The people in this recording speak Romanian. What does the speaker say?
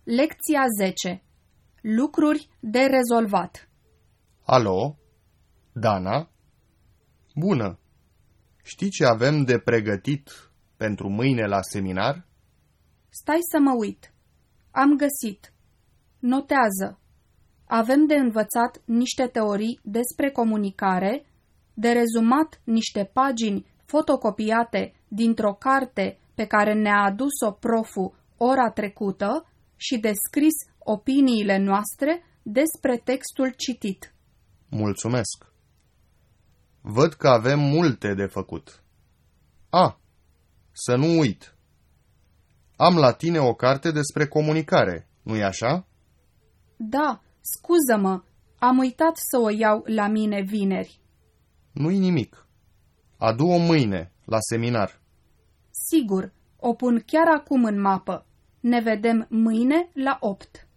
Lecția 10. Lucruri de rezolvat. Alo? Dana? Bună! Știi ce avem de pregătit pentru mâine la seminar? Stai să mă uit. Am găsit. Notează. Avem de învățat niște teorii despre comunicare, de rezumat niște pagini fotocopiate dintr-o carte pe care ne-a adus-o proful ora trecută și de scris opiniile noastre despre textul citit. Mulțumesc! Văd că avem multe de făcut. Să nu uit! Am la tine o carte despre comunicare, nu-i așa? Da, scuză-mă, am uitat să o iau la mine vineri. Nu-i nimic. Adu-o mâine, la seminar. Sigur, o pun chiar acum în mapă. Ne vedem mâine la 8.